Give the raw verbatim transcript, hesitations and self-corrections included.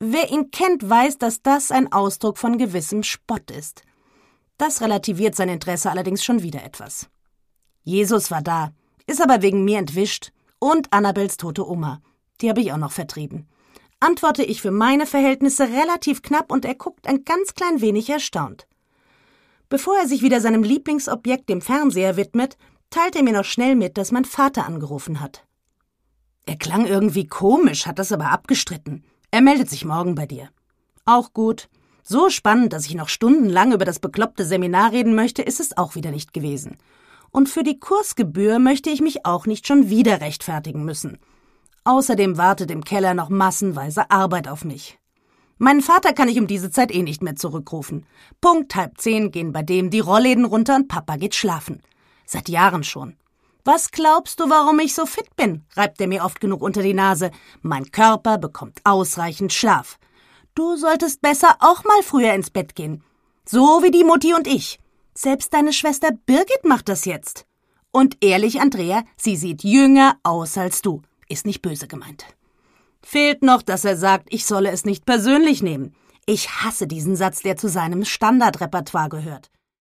Wer ihn kennt, weiß, dass das ein Ausdruck von gewissem Spott ist. Das relativiert sein Interesse allerdings schon wieder etwas. Jesus war da, ist aber wegen mir entwischt, und Annabels tote Oma. Die habe ich auch noch vertrieben. Antworte ich für meine Verhältnisse relativ knapp und er guckt ein ganz klein wenig erstaunt. Bevor er sich wieder seinem Lieblingsobjekt, dem Fernseher, widmet, teilt er mir noch schnell mit, dass mein Vater angerufen hat. Er klang irgendwie komisch, hat das aber abgestritten. Er meldet sich morgen bei dir. Auch gut. So spannend, dass ich noch stundenlang über das bekloppte Seminar reden möchte, ist es auch wieder nicht gewesen. Und für die Kursgebühr möchte ich mich auch nicht schon wieder rechtfertigen müssen. Außerdem wartet im Keller noch massenweise Arbeit auf mich. Meinen Vater kann ich um diese Zeit eh nicht mehr zurückrufen. Punkt halb zehn gehen bei dem die Rollläden runter und Papa geht schlafen. Seit Jahren schon. Was glaubst du, warum ich so fit bin? Reibt er mir oft genug unter die Nase. Mein Körper bekommt ausreichend Schlaf. Du solltest besser auch mal früher ins Bett gehen. So wie die Mutti und ich. Selbst deine Schwester Birgit macht das jetzt. Und ehrlich, Andrea, sie sieht jünger aus als du. Ist nicht böse gemeint. Fehlt noch, dass er sagt, ich solle es nicht persönlich nehmen. Ich hasse diesen Satz, der zu seinem Standardrepertoire gehört.